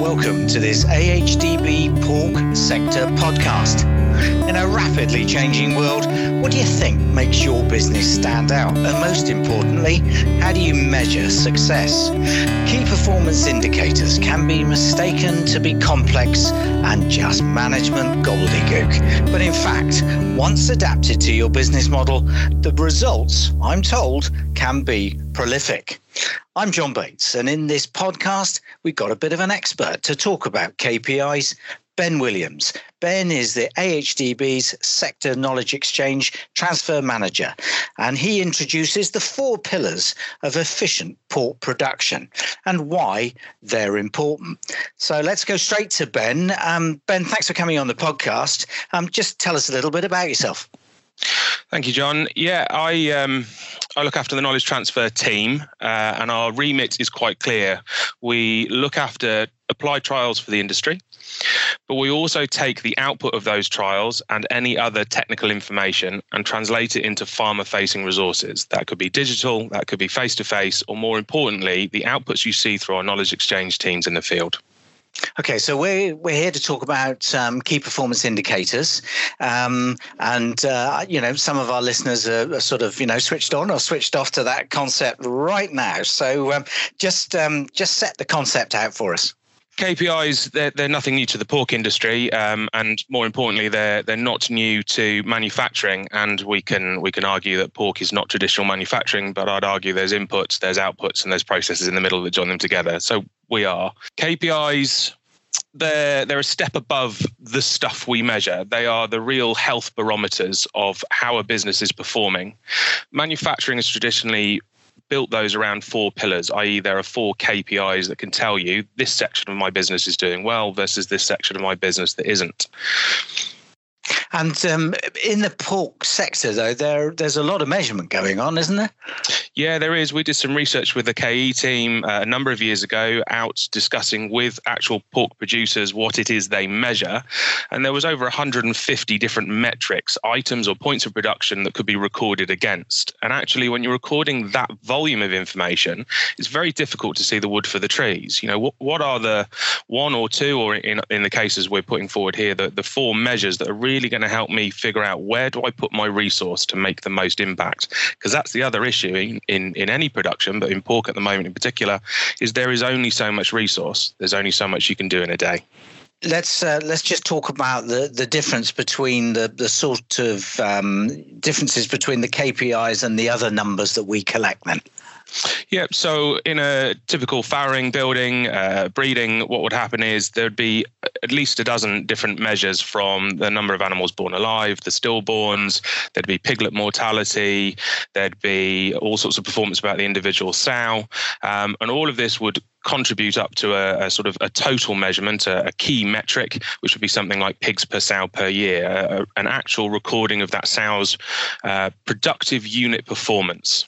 welcome to this AHDB Pork Sector Podcast. In a rapidly changing world, what do you think makes your business stand out? And most importantly, how do you measure success? Key performance indicators can be mistaken to be complex and just management gobbledygook. But in fact, once adapted to your business model, the results, I'm told, can be prolific. I'm John Bates, and in this podcast, we've got a bit of an expert to talk about KPIs, Ben Williams. Ben is the AHDB's Sector Knowledge Exchange Transfer Manager, and he introduces the 4 pillars of efficient pork production and why they're important. So let's go straight to Ben. Ben, thanks for coming on the podcast. Just tell us a little bit about yourself. Thank you, John. Yeah, I look after the knowledge transfer team, and our remit is quite clear. We look after applied trials for the industry, but we also take the output of those trials and any other technical information and translate it into farmer-facing resources. That could be digital, that could be face-to-face, or more importantly, the outputs you see through our knowledge exchange teams in the field. Okay, so we're here to talk about key performance indicators, and some of our listeners are sort of switched on or switched off to that concept right now. So just set the concept out for us. KPIs, they're nothing new to the pork industry, and more importantly, they're not new to manufacturing. And we can argue that pork is not traditional manufacturing, but I'd argue there's inputs, there's outputs, and there's processes in the middle that join them together. So we are. KPIs, they're a step above the stuff we measure. They are the real health barometers of how a business is performing. Manufacturing has traditionally built those around 4 pillars, i.e. there are 4 KPIs that can tell you this section of my business is doing well versus this section of my business that isn't. And in the pork sector, though, there's a lot of measurement going on, isn't there? Yeah, there is. We did some research with the KE team a number of years ago, out discussing with actual pork producers what it is they measure. And there was over 150 different metrics, items or points of production that could be recorded against. And actually, when you're recording that volume of information, it's very difficult to see the wood for the trees. What are the 1 or 2, or in the cases we're putting forward here, the 4 measures that are really going to help me figure out where do I put my resource to make the most impact? Because that's the other issue in any production, but in pork at the moment in particular, is there is only so much resource. There's only so much you can do in a day. Let's just talk about the difference between the sort of differences between the KPIs and the other numbers that we collect then. Yeah, so in a typical farrowing, building, breeding, what would happen is there'd be at least a dozen different measures, from the number of animals born alive, the stillborns, there'd be piglet mortality, there'd be all sorts of performance about the individual sow, and all of this would contribute up to a sort of a total measurement, a key metric, which would be something like pigs per sow per year, an actual recording of that sow's productive unit performance.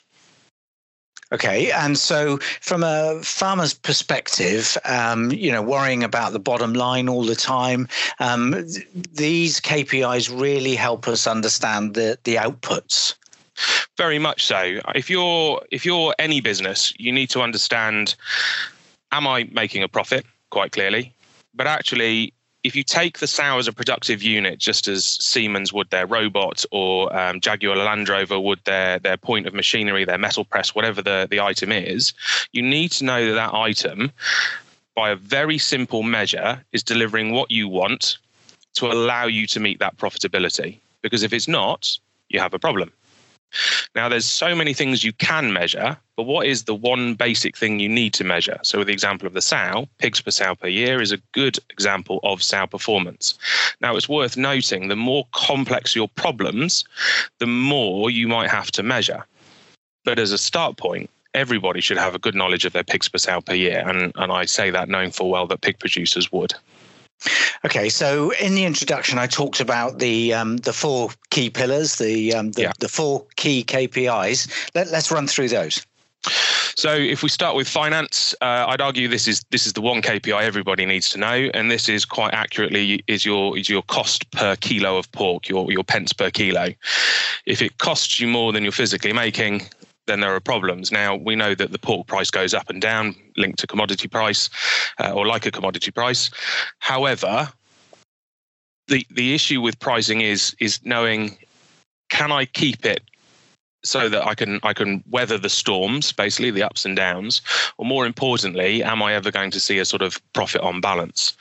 Okay, and so from a farmer's perspective, worrying about the bottom line all the time, these KPIs really help us understand the outputs. Very much so. If you're any business, you need to understand, am I making a profit? Quite clearly. But actually, if you take the sow as a productive unit, just as Siemens would their robot, or Jaguar Land Rover would their point of machinery, their metal press, whatever the item is, you need to know that item, by a very simple measure, is delivering what you want to allow you to meet that profitability. Because if it's not, you have a problem. Now, there's so many things you can measure, but what is the one basic thing you need to measure? So with the example of the sow, pigs per sow per year is a good example of sow performance. Now, it's worth noting, the more complex your problems, the more you might have to measure. But as a start point, everybody should have a good knowledge of their pigs per sow per year. And I say that knowing full well that pig producers would. Okay, so in the introduction, I talked about the 4 key pillars, the 4 key KPIs. Let's run through those. So if we start with finance, I'd argue this is the one KPI everybody needs to know, and this is quite accurately is your cost per kilo of pork, your pence per kilo. If it costs you more than you're physically making, then there are problems. Now, we know that the pork price goes up and down, linked to commodity price, or like a commodity price. However, the issue with pricing is knowing, can I keep it so that I can weather the storms, basically the ups and downs, or more importantly, am I ever going to see a sort of profit on balance?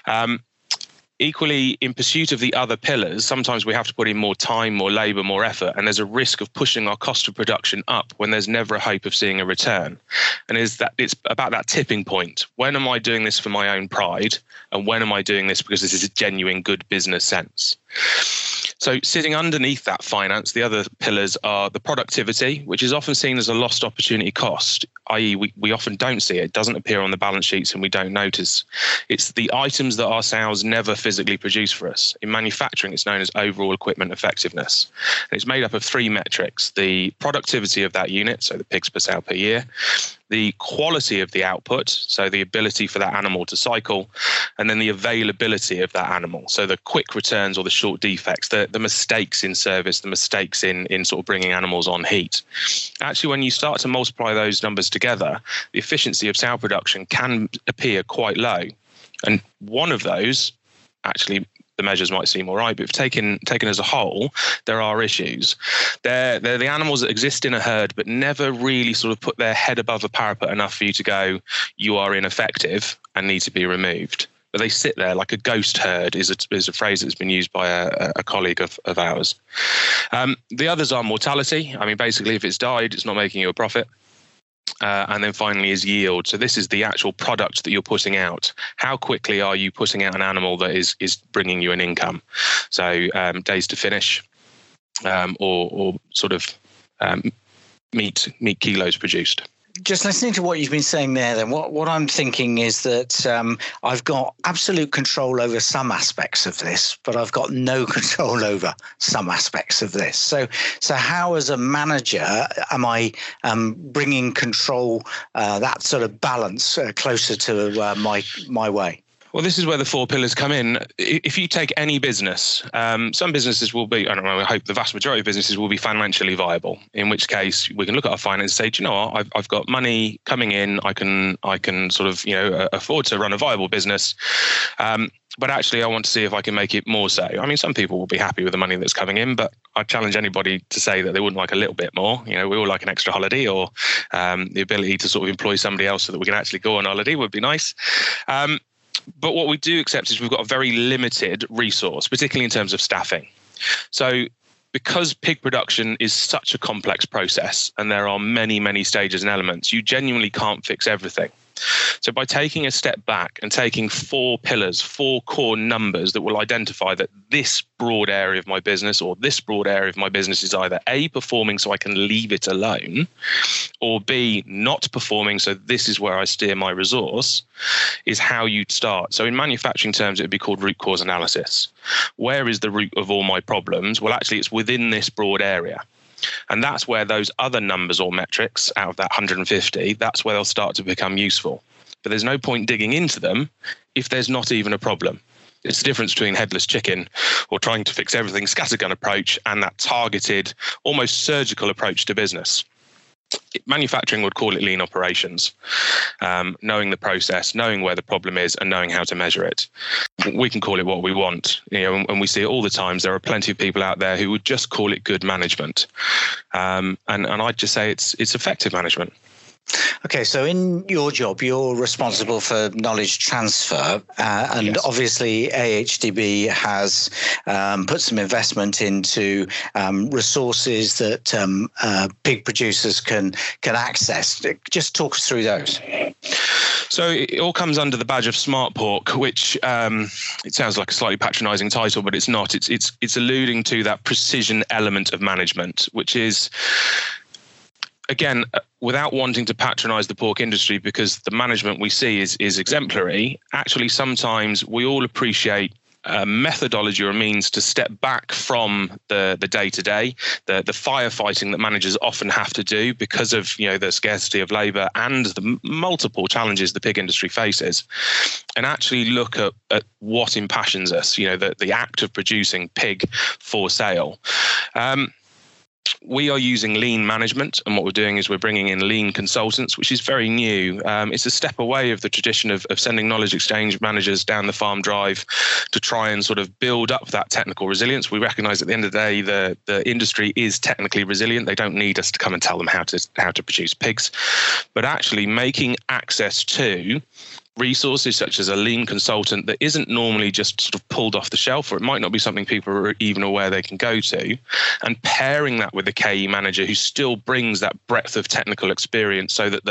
Equally, in pursuit of the other pillars, sometimes we have to put in more time, more labour, more effort, and there's a risk of pushing our cost of production up when there's never a hope of seeing a return. And it's about that tipping point. When am I doing this for my own pride, and when am I doing this because this is a genuine good business sense? So sitting underneath that finance, the other pillars are the productivity, which is often seen as a lost opportunity cost, i.e. we often don't see it. It doesn't appear on the balance sheets and we don't notice. It's the items that our sales never physically produce for us. In manufacturing, it's known as overall equipment effectiveness. And it's made up of 3 metrics: the productivity of that unit, so the pigs per sale per year, the quality of the output, so the ability for that animal to cycle, and then the availability of that animal, so the quick returns or the short defects, the mistakes in service, the mistakes in sort of bringing animals on heat. Actually, when you start to multiply those numbers together, the efficiency of sow production can appear quite low. And one of those, actually, the measures might seem all right, but if taken as a whole, there are issues. They're the animals that exist in a herd, but never really sort of put their head above a parapet enough for you to go, you are ineffective and need to be removed. But they sit there like a ghost herd is a phrase that's been used by a colleague of ours. The others are mortality. I mean, basically, if it's died, it's not making you a profit. And then finally is yield. So this is the actual product that you're putting out. How quickly are you putting out an animal that is bringing you an income? So days to finish, or sort of meat kilos produced. Just listening to what you've been saying there, then what I'm thinking is that I've got absolute control over some aspects of this, but I've got no control over some aspects of this. So how, as a manager, am I bringing control, that sort of balance, closer to my way? Well, this is where the 4 pillars come in. If you take any business, some businesses will be, I hope the vast majority of businesses will be financially viable, in which case we can look at our finance and say, do you know what, I've got money coming in, I can sort of, afford to run a viable business. But actually, I want to see if I can make it more so. I mean, some people will be happy with the money that's coming in, but I challenge anybody to say that they wouldn't like a little bit more. We all like an extra holiday, or the ability to sort of employ somebody else so that we can actually go on holiday would be nice. But what we do accept is we've got a very limited resource, particularly in terms of staffing. So because pig production is such a complex process and there are many, many stages and elements, you genuinely can't fix everything. So by taking a step back and taking 4 pillars, 4 core numbers that will identify that this broad area of my business or this broad area of my business is either A, performing so I can leave it alone, or B, not performing, so this is where I steer my resource, is how you'd start. So in manufacturing terms, it would be called root cause analysis. Where is the root of all my problems? Well, actually, it's within this broad area. And that's where those other numbers or metrics out of that 150, that's where they'll start to become useful. But there's no point digging into them if there's not even a problem. It's the difference between headless chicken or trying to fix everything scattergun approach and that targeted, almost surgical approach to business. Manufacturing would call it lean operations, knowing the process, knowing where the problem is, and knowing how to measure it. We can call it what we want, and we see it all the time. There are plenty of people out there who would just call it good management, and I'd just say it's effective management. Okay, so in your job, you're responsible for knowledge transfer, and yes. Obviously AHDB has put some investment into resources that pig producers can access. Just talk us through those. So it all comes under the badge of Smart Pork, which it sounds like a slightly patronising title, but it's not. It's alluding to that precision element of management, which is, again, without wanting to patronise the pork industry, because the management we see is exemplary, actually sometimes we all appreciate a methodology or a means to step back from the day-to-day, the firefighting that managers often have to do because of the scarcity of labour and the multiple challenges the pig industry faces, and actually look at what impassions us, the act of producing pig for sale. we are using lean management, and what we're doing is we're bringing in lean consultants, which is very new. It's a step away of the tradition of sending knowledge exchange managers down the farm drive to try and sort of build up that technical resilience. We recognise at the end of the day, the industry is technically resilient. They don't need us to come and tell them how to produce pigs, but actually making access to resources such as a lean consultant that isn't normally just sort of pulled off the shelf, or it might not be something people are even aware they can go to, and pairing that with a KE manager who still brings that breadth of technical experience so that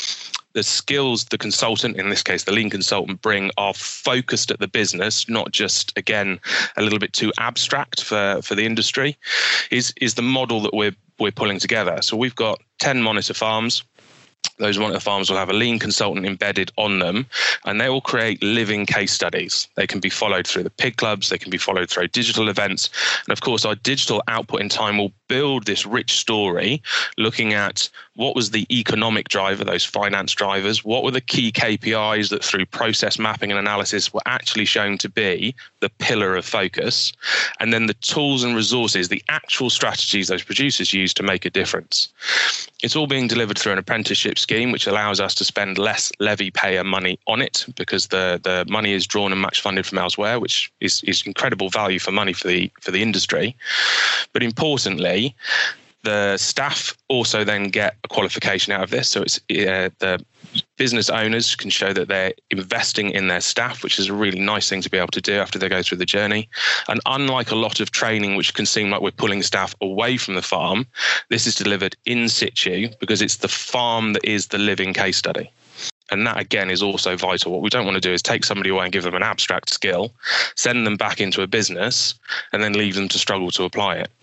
the skills the consultant, in this case the lean consultant, bring are focused at the business, not just, again, a little bit too abstract for the industry, is the model that we're pulling together. So we've got 10 monitor farms. Those monitor farms will have a lean consultant embedded on them, and they will create living case studies. They can be followed through the pig clubs, they can be followed through digital events. And of course, our digital output in time will build this rich story, looking at what was the economic driver, those finance drivers, what were the key KPIs that through process mapping and analysis were actually shown to be the pillar of focus, and then the tools and resources, the actual strategies those producers use to make a difference. It's all being delivered through an apprenticeship scheme, which allows us to spend less levy payer money on it because the money is drawn and match funded from elsewhere, which is incredible value for money for the industry. But importantly, the staff also then get a qualification out of this. So it's the business owners can show that they're investing in their staff, which is a really nice thing to be able to do after they go through the journey. And unlike a lot of training, which can seem like we're pulling staff away from the farm, this is delivered in situ because it's the farm that is the living case study. And that, again, is also vital. What we don't want to do is take somebody away and give them an abstract skill, send them back into a business, and then leave them to struggle to apply it.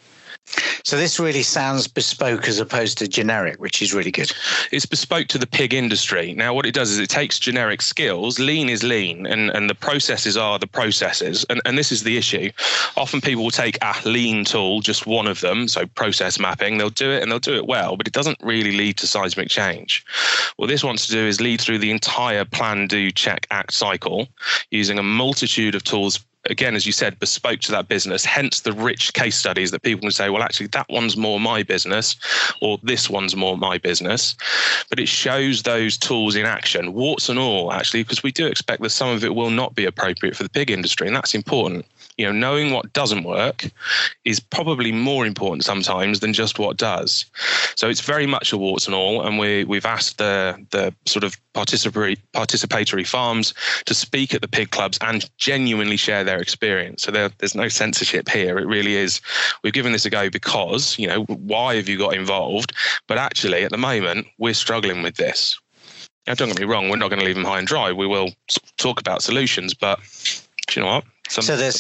So this really sounds bespoke as opposed to generic, which is really good. It's bespoke to the pig industry. Now, what it does is it takes generic skills. Lean is lean, and the processes are the processes. And this is the issue. Often people will take a lean tool, just one of them, so process mapping. They'll do it and they'll do it well, but it doesn't really lead to seismic change. What this wants to do is lead through the entire plan, do, check, act cycle using a multitude of tools. Again, as you said, bespoke to that business, hence the rich case studies that people can say, well, actually, that one's more my business, or this one's more my business. But it shows those tools in action, warts and all, actually, because we do expect that some of it will not be appropriate for the pig industry, and that's important. You know, knowing what doesn't work is probably more important sometimes than just what does. So it's very much a warts and all, and we've asked the sort of participatory farms to speak at the pig clubs and genuinely share their experience. So there's no censorship here. It really is, we've given this a go because, you know, why have you got involved? But actually, at the moment, we're struggling with this. Now, don't get me wrong, we're not going to leave them high and dry. We will talk about solutions, but do you know what? So there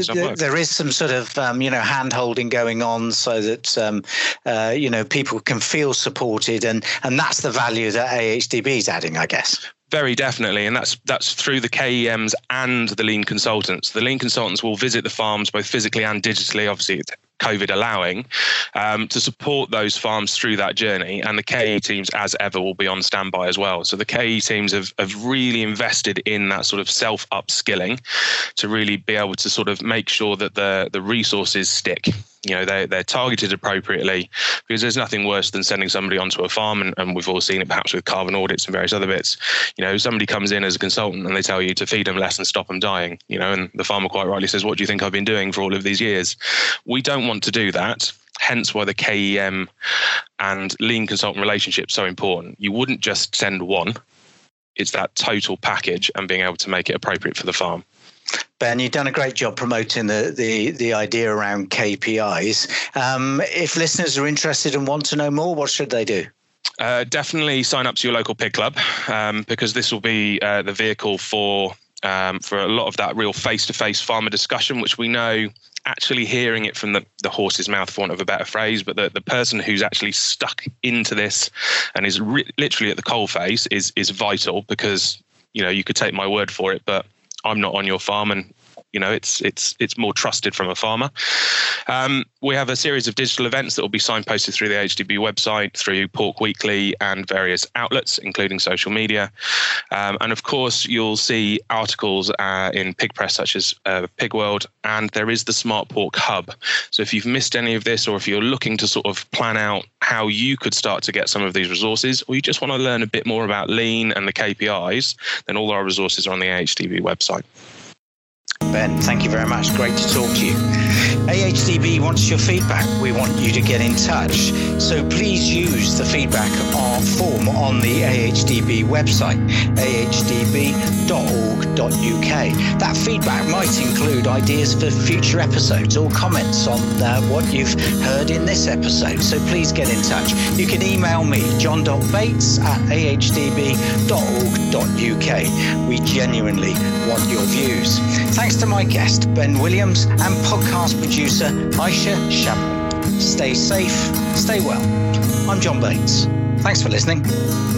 is some sort of hand holding going on so that people can feel supported, and that's the value that AHDB is adding, I guess. Very definitely, and that's through the KEMs and the lean consultants. The lean consultants will visit the farms both physically and digitally, obviously COVID allowing, to support those farms through that journey. And the KE teams, as ever, will be on standby as well. So the KE teams have really invested in that sort of self-upskilling to really be able to sort of make sure that the resources stick. You know, they're targeted appropriately, because there's nothing worse than sending somebody onto a farm, and we've all seen it perhaps with carbon audits and various other bits. You know, somebody comes in as a consultant and they tell you to feed them less and stop them dying, you know, and the farmer quite rightly says, what do you think I've been doing for all of these years? We don't want to do that. Hence why the KEM and lean consultant relationship is so important. You wouldn't just send one. It's that total package and being able to make it appropriate for the farm. Ben, you've done a great job promoting the idea around KPIs. If listeners are interested and want to know more, what should they do? Definitely sign up to your local pig club, because this will be the vehicle for a lot of that real face-to-face farmer discussion, which we know actually hearing it from the horse's mouth, for want of a better phrase, but the person who's actually stuck into this and is literally at the coalface is vital, because, you know, you could take my word for it, but I'm not on your farm, and it's more trusted from a farmer. We have a series of digital events that will be signposted through the AHDB website, through Pork Weekly and various outlets, including social media. And of course, you'll see articles in pig press such as Pig World, and there is the Smart Pork Hub. So if you've missed any of this, or if you're looking to sort of plan out how you could start to get some of these resources, or you just want to learn a bit more about lean and the KPIs, then all our resources are on the AHDB website. Ben, thank you very much. Great to talk to you. AHDB wants your feedback. We want you to get in touch. So please use the feedback form on the AHDB website, ahdb.org.uk. That feedback might include ideas for future episodes or comments on what you've heard in this episode. So please get in touch. You can email me, john.bates@ahdb.org.uk. We genuinely want your views. Thanks to my guest, Ben Williams, and podcast producer, Aisha Shabnam. Stay safe, stay well. I'm John Bates. Thanks for listening.